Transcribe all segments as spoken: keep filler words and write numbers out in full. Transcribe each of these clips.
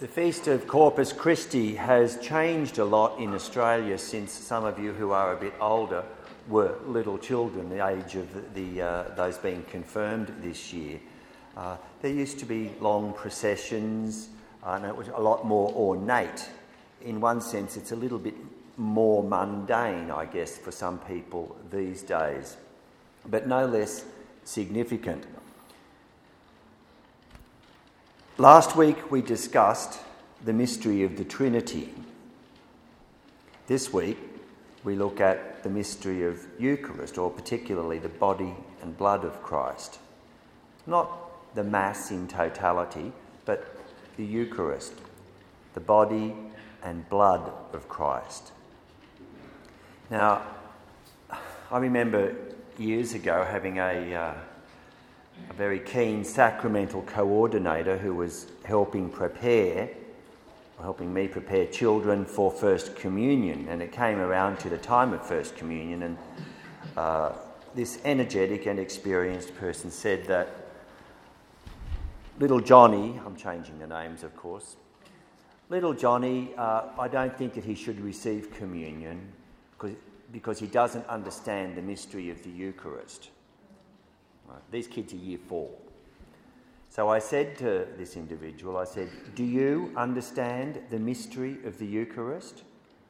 The Feast of Corpus Christi has changed a lot in Australia since some of you who are a bit older were little children, the age of the, the uh, those being confirmed this year. Uh, there used to be long processions, uh, and it was a lot more ornate. In one sense, it's a little bit more mundane, I guess, for some people these days, but no less significant. Last week we discussed the mystery of the Trinity. This week we look at the mystery of Eucharist, or particularly the body and blood of Christ. Not the Mass in totality, but the Eucharist, the body and blood of Christ. Now, I remember years ago having a... Uh, a very keen sacramental coordinator who was helping prepare, or helping me prepare children for First Communion. And it came around to the time of First Communion, and uh, this energetic and experienced person said that little Johnny, I'm changing the names of course, little Johnny, uh, I don't think that he should receive communion because, because he doesn't understand the mystery of the Eucharist. These kids are year four. So I said to this individual, I said, do you understand the mystery of the Eucharist?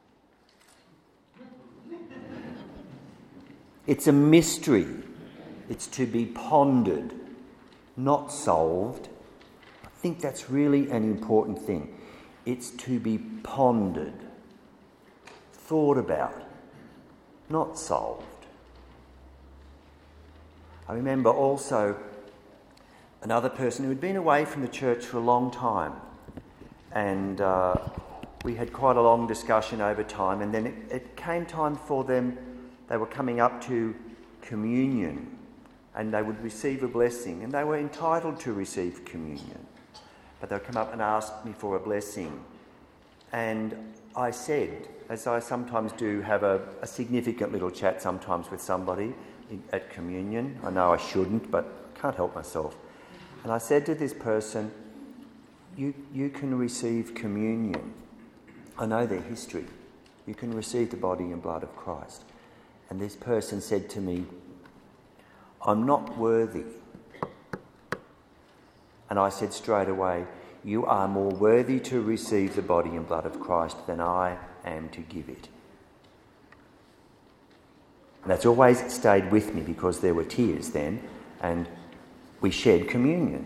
It's a mystery. It's to be pondered, not solved. I think that's really an important thing. It's to be pondered, thought about, not solved. I remember also another person who had been away from the church for a long time, and uh, we had quite a long discussion over time, and then it, it came time for them, they were coming up to communion, and they would receive a blessing, and they were entitled to receive communion, but they'd come up and ask me for a blessing, and I said, as I sometimes do, have a, a significant little chat sometimes with somebody at communion. I know I shouldn't, but I can't help myself. And I said to this person, you, you can receive communion. I know their history. You can receive the body and blood of Christ. And this person said to me, I'm not worthy. And I said straight away, you are more worthy to receive the body and blood of Christ than I am to give it. And that's always stayed with me because there were tears then and we shared communion.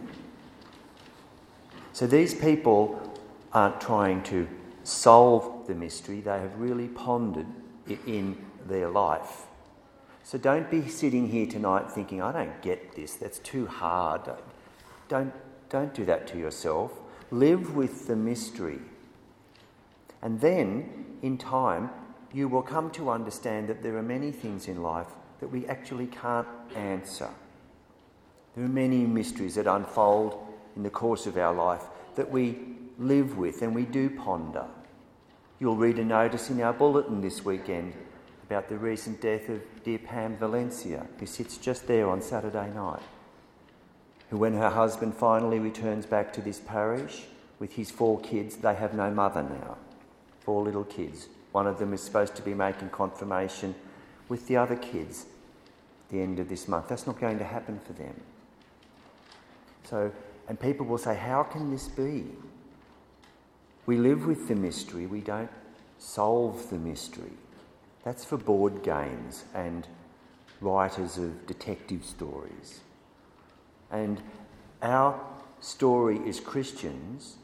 So these people aren't trying to solve the mystery, they have really pondered it in their life. So don't be sitting here tonight thinking, I don't get this, that's too hard. Don't, don't do that to yourself. Live with the mystery. And then, in time, you will come to understand that there are many things in life that we actually can't answer. There are many mysteries that unfold in the course of our life that we live with and we do ponder. You'll read a notice in our bulletin this weekend about the recent death of dear Pam Valencia, who sits just there on Saturday night, who when her husband finally returns back to this parish with his four kids, they have no mother now, four little kids. One of them is supposed to be making confirmation with the other kids at the end of this month. That's not going to happen for them. So, and people will say, how can this be? We live with the mystery, we don't solve the mystery. That's for board games and writers of detective stories. And our story is Christians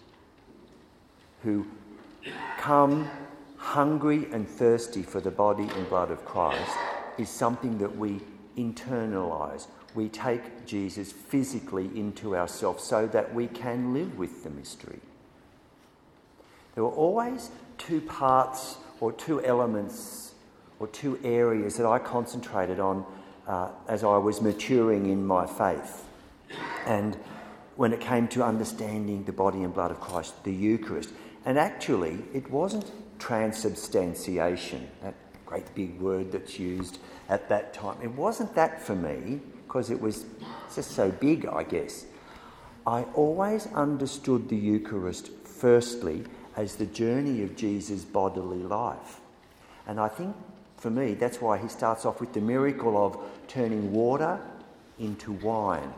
who come hungry and thirsty for the body and blood of Christ is something that we internalise. We take Jesus physically into ourselves so that we can live with the mystery. There were always two parts or two elements or two areas that I concentrated on uh, as I was maturing in my faith. And when it came to understanding the body and blood of Christ, the Eucharist. And actually, it wasn't transubstantiation, that great big word that's used at that time. It wasn't that for me, because it was just so big, I guess. I always understood the Eucharist firstly as the journey of Jesus' bodily life. And I think for me that's why he starts off with the miracle of turning water into wine.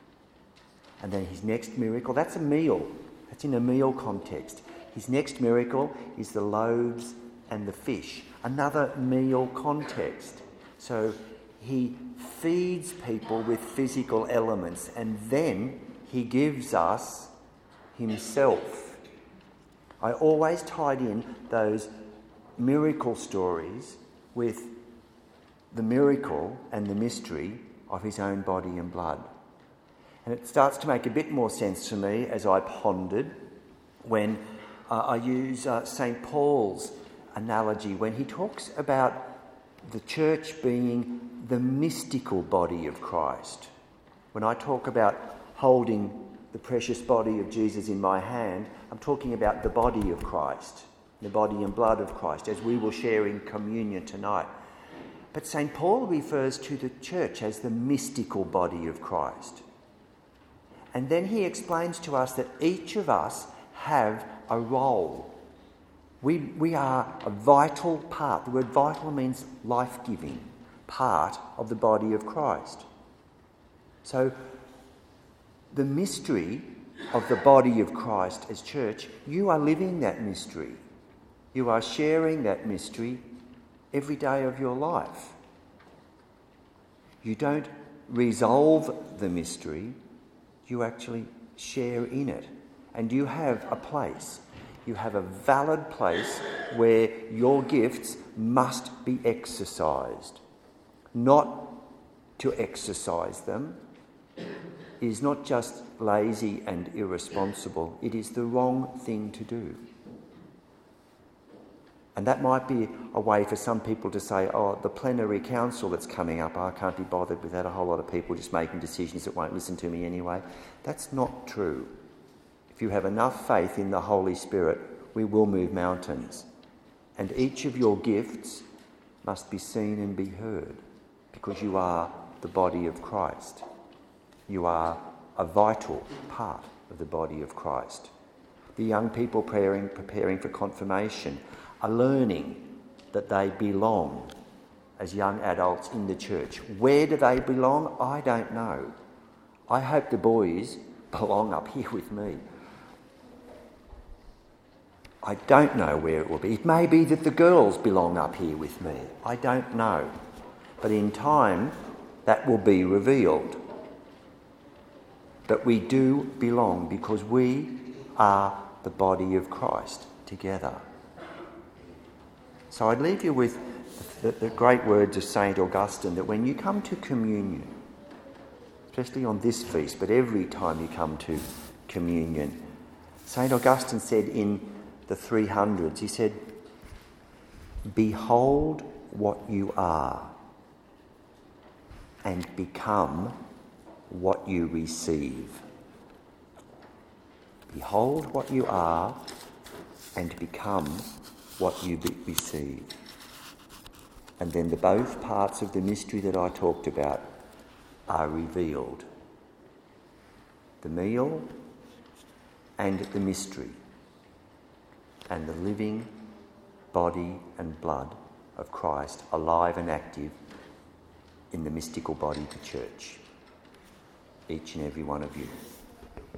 And then his next miracle, that's a meal. That's in a meal context. His next miracle is the loaves and the fish. Another meal context. So he feeds people with physical elements and then he gives us himself. I always tied in those miracle stories with the miracle and the mystery of his own body and blood. And it starts to make a bit more sense to me as I pondered when uh, I use uh, Saint Paul's analogy when he talks about the church being the mystical body of Christ. When I talk about holding the precious body of Jesus in my hand, I'm talking about the body of Christ, the body and blood of Christ, as we will share in communion tonight. But Saint Paul refers to the church as the mystical body of Christ. And then he explains to us that each of us have a role. We, we are a vital part. The word vital means life-giving part of the body of Christ. So the mystery of the body of Christ as church, you are living that mystery. You are sharing that mystery every day of your life. You don't resolve the mystery, you actually share in it. And you have a place. You have a valid place where your gifts must be exercised. Not to exercise them is not just lazy and irresponsible, it is the wrong thing to do. And that might be a way for some people to say, oh, the plenary council that's coming up, I can't be bothered with that, a whole lot of people just making decisions that won't listen to me anyway. That's not true. If you have enough faith in the Holy Spirit, we will move mountains. And each of your gifts must be seen and be heard because you are the body of Christ. You are a vital part of the body of Christ. The young people preparing, preparing for confirmation are learning that they belong as young adults in the church. Where do they belong? I don't know. I hope the boys belong up here with me. I don't know where it will be. It may be that the girls belong up here with me. I don't know. But in time, that will be revealed. But we do belong because we are the body of Christ together. So I'd leave you with the, the great words of Saint Augustine that when you come to communion, especially on this feast, but every time you come to communion, Saint Augustine said in the three hundreds, he said, "Behold what you are and become what you receive." Behold what you are and become what you be- receive. And then the both parts of the mystery that I talked about are revealed. The meal and the mystery and the living body and blood of Christ alive and active in the mystical body of the church. Each and every one of you.